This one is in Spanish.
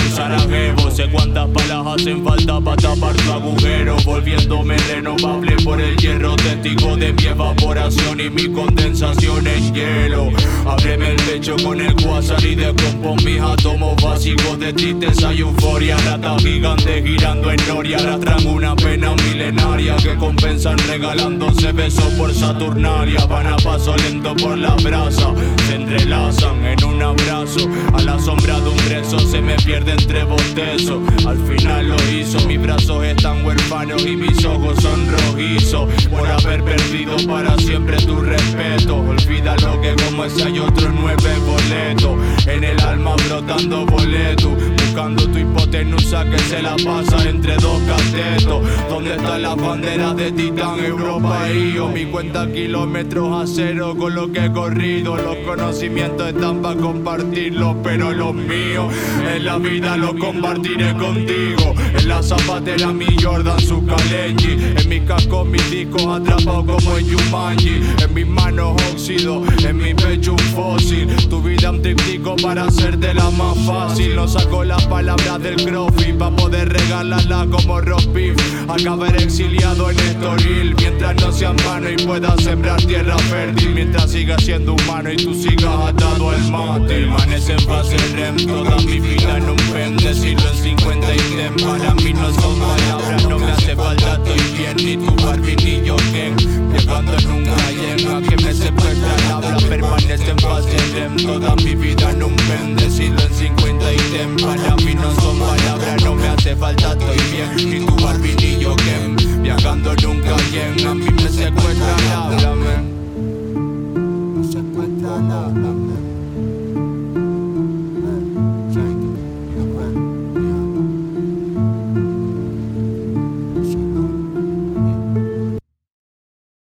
en Sarajevo. Sé cuántas palas hacen falta para tapar tu agujero. Volviéndome renovable por el hierro, testigo de mi evaporación y mi condensación en hielo. Ábreme el pecho con el quasar y descompón mis átomos básicos de tristeza y euforia. Ratas gigantes girando en noria arrastran una pena milenaria que compensan regalándose besos por Saturnalia. Van a paso lento por la brasa, se entrelazan en un abrazo. A la sombra de un preso se me pierde entre bostezos. Al final lo hizo, mis brazos están huérfanos y mis ojos son rojizos por haber perdido para siempre tu respeto. Olvídalo que como ese hay otros 9 boletos en el alma brotando boletos, buscando tu hipotenusa que se la pasa entre dos catetos. ¿Dónde están las banderas de Titán, Europa y yo? Mi cuenta kilómetros a cero con lo que he corrido. Los conocimientos están para compartirlos, pero los míos en la vida los compartiré contigo. En la zapatera mi Jordan, su Kalenji. En mis cascos mis discos atrapados como en Jumanji. En mis manos óxido, en mi pecho un fósil. Tu vida un tríptico para hacértela más fácil. No saco las palabras del crossfit pa' poder regalarlas como roast beef. Acabar exiliado en Estoril mientras no sea en vano y pueda sembrar tierra fértil. Mientras siga siendo humano y tú sigas atado al mate. Permanece en fase REM, toda mi vida en un pen. Decirlo en 50 ítems para mí no son palabras. No me hace falta, estoy bien, ni tu Barbie ni yo Ken. Llegando en un Cayenne a que me secuestran habla. Permanece en fase REM, toda mi vida en un pen. Decirlo en 50 ítems para mí no son palabras. No me hace falta, estoy bien, ni tu Barbie ni yo Ken. Viajando en un Cayenne, a mí me secuestran, háblame. Me secuestran, háblame.